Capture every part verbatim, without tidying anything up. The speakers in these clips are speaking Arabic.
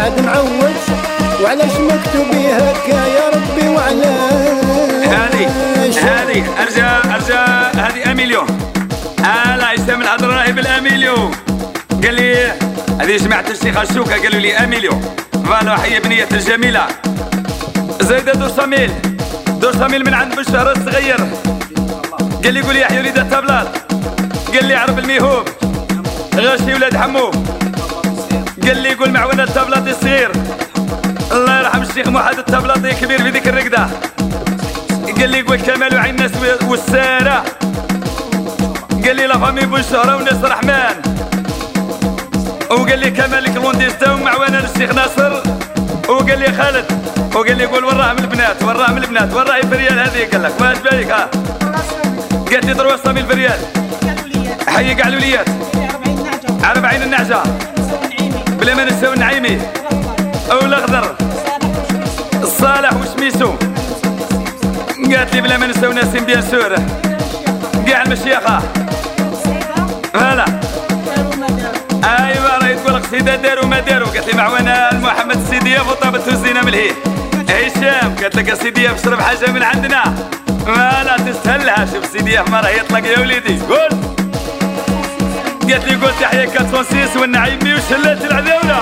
بعد معوج وعلاش مكتوب هكا يا ربي وعلى هادي هادي ارجع ارجع هادي اميليو لا يسمى الهضره راهي بالاميليو. قال لي هذه جماعه الشيخ الشوكه قالوا لي اميليو فوالا هي بنيه الجميله زايده دوسة ميل دوسة ميل من عند بشهر الصغير. قال لي قول لي يحيى وليد الطبلات قال لي عرب الميهوب غاشي ولاد حمو قال لي قول معونا الطبلاطي الصغير الله يرحم الشيخ محمد الطبلاطي كبير في ذيك الرقده. قال لي قول كمال وعين الناس والساره قال لي لا فامي بوشهره وناس الرحمن وقال لي كمال كلونديستا ومعوانا للشيخ ناصر وقال لي خالد وقال لي قول وراه من البنات وراه من البنات وراه في ريال هذه قال لك واش بالك ها قالت لي ضروا صامي في ريال حي كاع الوليات أربعين النعجه بلا ما نساو النعيمي او الاخضر الصالح وشميسو قالت لي بلا ما نساو ناسين بيان سور كاع المشيخه فوالا ايوا راهي تقول لك سيده داروا ما داروا. قالت لي معوانا محمد السيديه وطابت وزينه ملهي هشام قالت لك السيديه بشرب حاجه من عندنا فوالا تستهلها. شوف السيديه ما راه يطلق يا وليدي قول. قالت لي قلت يحيى أربعمية وستة والنعيمي وشلات العذاوله.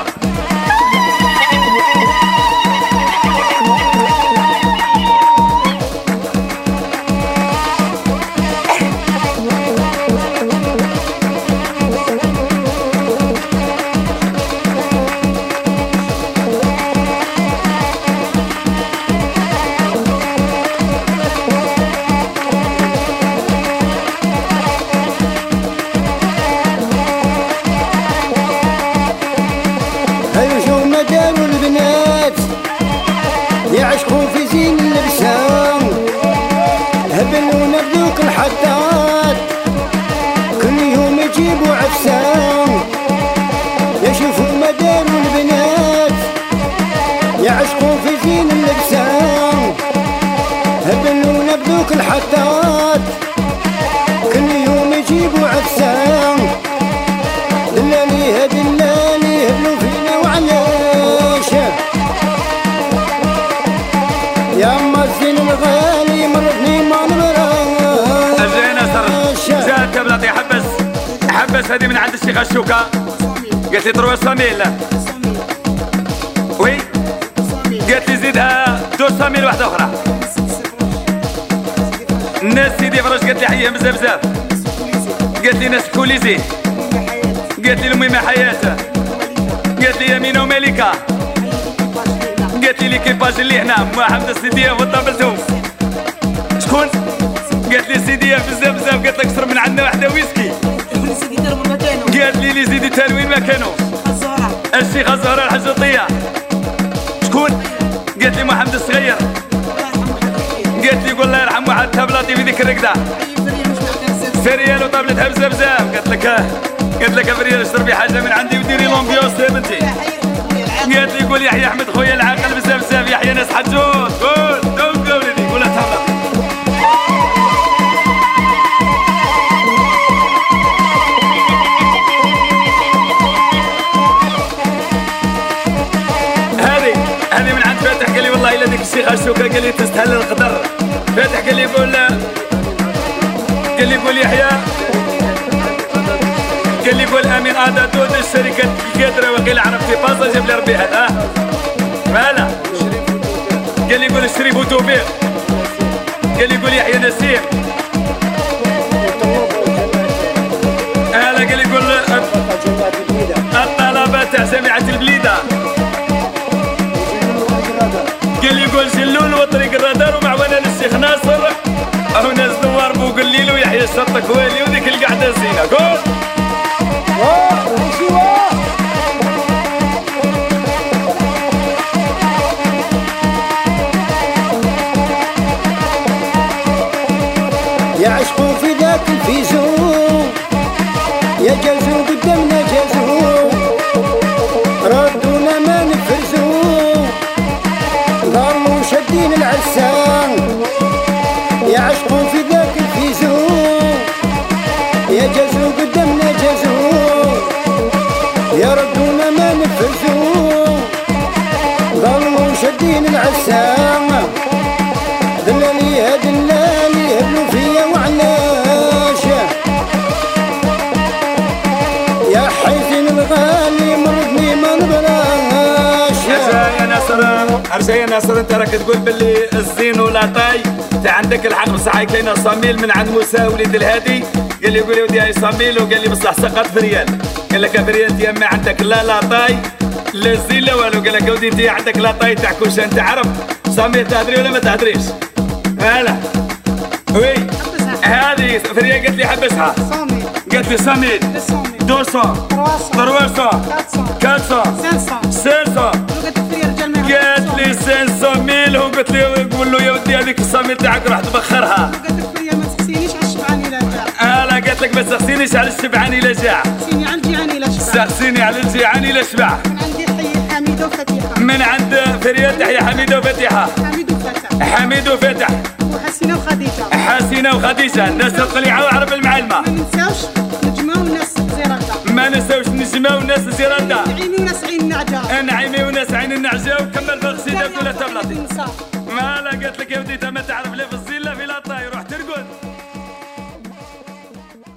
يعشقوا في زين اللبسان هبلوا نبذوك الحطات كل يوم يجيبوا عفسان يشوفوا مداروا البنات يعشقوا في زين اللبسان هبلوا نبذوك الحطات كل يوم يجيبوا عفسان دلالي هدلالي هبلوا فينا وعلاش يا مازين الغالي مرضني ما نبراش. اجي نصر جا الطبلاطي حبس حبس هذه من عند الشيخ الشوكه قالت لي تروى صاميل وي قالت لي زيدها دو صاميل واحده اخرى. الناس سيدي فراش قالت لي حيه بزاف بزاف قالت لي ناس كوليزي قالت لي الميمه حياته قالت لي يمينه وملكه قالت لي ليكيباج اللي هنا محمد السيديه وطابلتهم شكون؟ قالت لي سيديه بزاف بزاف قالت لك شرب من عندنا واحده ويسكي قالت لي لي زيدي تال وين ما كانوا الشيخه الزهراء الحجوطيه شكون؟ قالت لي محمد الصغير قالت لي قول الله يرحم واحد طبلاطي في ذيك الرقده فريال وطابلتها بزاف بزاف قالت لك قالت لك فريال اشربي حاجه من عندي وديري لومبيونس يا بنتي. قالت لي قول يحيى احمد خويا العاقل بزاف بزاف يحيى ناس حجوط قول دوك وليدي قولها تهلا. هذه هذه من عند فاتح قال لي والله الا ديك الشيخ الشوكه قال لي تستهل القدر. فاتح قال لي قول قال لي قول يحيى قال لي قول امين هذا دود الشركه القادره وقيل عرفتي باصه جاب لي ربي هذا فوالا. قال لي قول الشريف وتوفيق قال لي قول يحيى نسيم هلا قال لي قول الطلبه تاع جامعه البليده قال لي قول جلول وطريق الرادار ومعوانا للشيخ ناصر اهو ناس دوار بوقليل ويحيى الشرطه كوالي وذيك القعده زينه قول. يعشقوا في ذاك الفيزو يا جازو قدامنا جازو ردونا ما نفرزو ضلوا شادين العسان يعشقوا في ذاك الفيزو يا جازو قدامنا جازو وشدين العسام دلالي يا دلالي هبلوا فيا وعلاش يا حيثين الغالي مرضني ما نبراش. ارجع يا ناصر ارجع يا ناصر، انت راك تقول باللي الزين ولا طاي، انت عندك الحق بصح كاينه صميل من عند موسى وليد الهادي قال لي قول ودي هاي صميل وقال لي بصح سقط في ريال، قال لك في ريال انت ما عندك لا لا طاي لا زين لا والو، قال لك ودي انت عندك لا طاي تاع كلشي، انت عرب صميل تهدري ولا ما تهدريش؟ هلا وي هذه في ريال قالت لي حبسها صامي قالت لي صميل دوسون ثلاثمية أربعمية ستمية قالت لي خمسمية ميل وقلت لي قول له يا ودي هذيك الصميل تاعك راح تبخرها. قالت لك فيا ما تسقسينيش على الشبعان إلا جاع. انا قالت لك ما تسقسينيش على الشبعان إلا جاع. سقسيني على الجيعان إلا شبع. سقسيني على الجيعان إلا شبع. من عندي حي حميدة وفتيحة. من عند فريال تحية حميدة وفتيحة. حميد وفتح. حميد وفتح. وحسينة وخديجة. حسينة وخديجة، الناس القليعة وعرب المعلمة. ما ننساوش نجمة وناس زيرادة. ما ننساوش نجمة وناس زيرادة. نعيمي وناس عين النعجة. نعيمي وناس عين النعجة وكمل في غسيلة ولا تبلطي. ما ما لا قالت لك يا ودي ما تعرف لا في الزين لا في لاطا.